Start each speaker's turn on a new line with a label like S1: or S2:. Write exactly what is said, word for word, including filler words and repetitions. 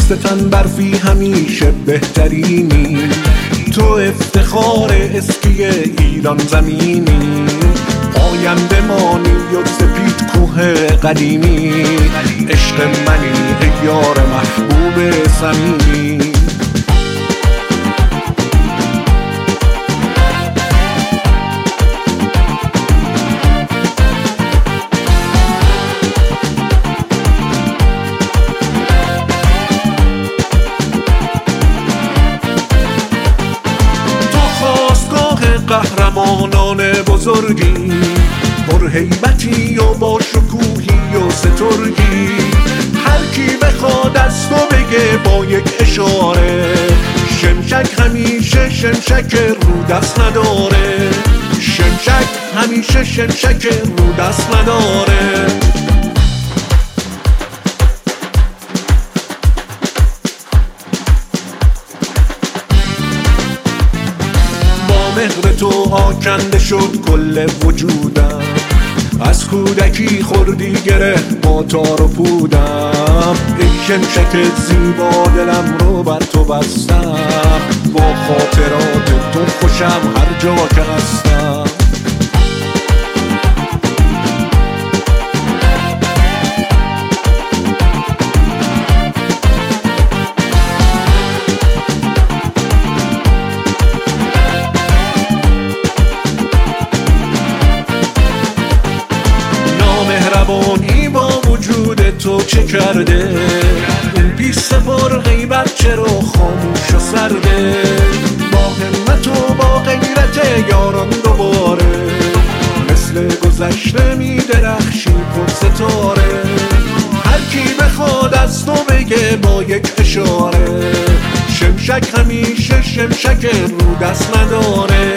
S1: دست تن برفی همیشه بهترینی، تو افتخار اسکی ایران زمینی، آینده مانی و سپید کوه قدیمی، عشق منی ای یار محبوب صمیمی. قهرمانان بزرگی، پر هیبتی و با شکوهی و سترگی، هر کی بخواد از تو بگه با یک اشاره، شمشک همیشه شمشک رو دست نداره، شمشک همیشه شمشک رو دست نداره. مهر تو آکنده شد کل وجودم، از کودکی خوردی گره با تار و پودم، ای شمشک زیبا دلم رو بر تو بستم، با خاطرات تو خوشم هر جا که هستم. مهربانی با وجود تو چه کرده، این پیست پر غیبت چرا خاموش و سرده، با همت و با غیرت یاران دوباره، مثل گذشته می درخشی پر ستاره، هر کی بخواد از تو بگه با یک اشاره، شمشک همیشه شمشک رو دست نداره.